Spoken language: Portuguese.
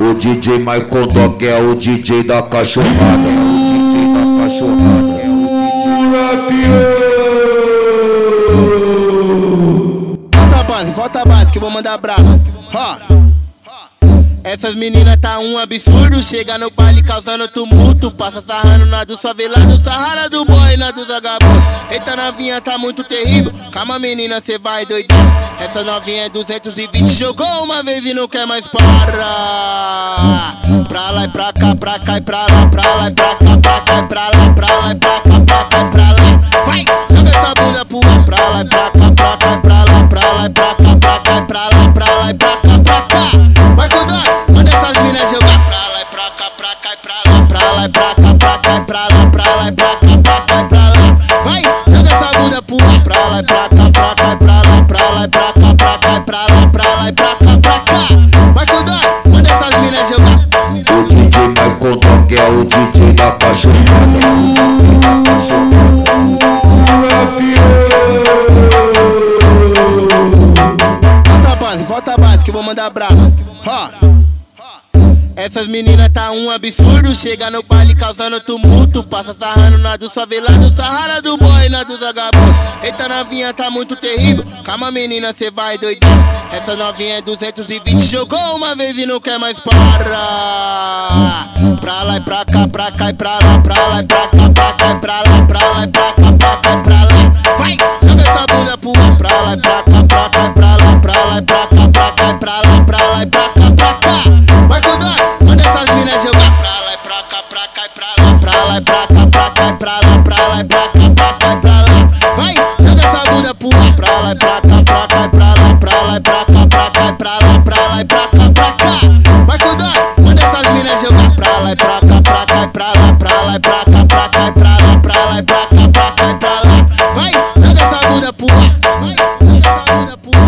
O DJ Michael Dog é o DJ da cachorrada, é o DJ da cachorrada, é o DJ. Volta a base que eu vou mandar brava. Essas meninas tá um absurdo. Chega no baile causando tumulto. Passa sarrando na do favelado, Sahara do boy, na do vagabundo. Eita novinha tá muito terrível. Calma menina, cê vai doidão. Essa novinha é 220. Jogou uma vez e não quer mais parar. Pra lá e pra cá, pra cá e pra lá. Pra lá e pra cá, pra cá e pra lá. Pra lá e pra cá, pra cá e pra lá. Vai, joga essa bunda pro ar. Pra lá e pra cá, pra cá e pra lá. Pra lá e pra cá, pra cá e pra lá. Pra lá e pra cá, pra cá. Vai com dó, manda essas minas jogar. Pra lá e pra cá, pra cá e pra lá. Pra lá e pra cá, pra cá e pra lá. Pra lá e pra cá, pra cá e pra lá. Vai, joga essa bunda pro ar. Pra lá e pra cá, pra cá e pra lá. Pra lá e pra cá, pra cá e pra lá. Pra lá e pra cá, pra cá. Vai com dó, manda essas minas jogar. O DJ Michael Dog é o DJ da cachorrada, é o DJ da cachorrada. Volta a base que eu vou mandar brava. Essas meninas tá um absurdo. Chega no baile causando tumulto. Passa sarrando na do favelado, Sahara do boy, na do vagabundo. Eita novinha tá muito terrível. Calma menina, cê vai doidão. Essa novinha é 220. Jogou uma vez e não quer mais parar. Pra lá e pra cá, pra cá e pra lá. Pra lá e pra cá, pra cá e pra lá. Pra lá e pra cá, pra cá e pra lá. Vai, joga essa bunda pro ar. Pra lá e pra cá, pra cá e pra lá. Pra lá e pra cá, pra cá e pra lá. Pra lá e pra cá, pra cá. Vai com dó, manda essas minas jogar. Pra lá e pra cá, pra cá e pra lá. Pra lá e pra cá, pra cá e pra lá. Pra lá e pra cá, pra cá e pra lá. Vai, joga essa bunda pro ar. Pra lá e pra cá, pra cá e pra lá. Pra lá e pra cá, pra cá e pra lá. Pra lá e pra cá, pra cá. Vai com dó, manda essas minas jogar. Pra lá e pra cá, pra cá e pra lá. Pra lá e pra cá, pra cá e pra lá. Pra lá e pra cá, pra cá e pra lá. Vai, joga essa bunda pro ar. Vai, joga essa bunda pro ar.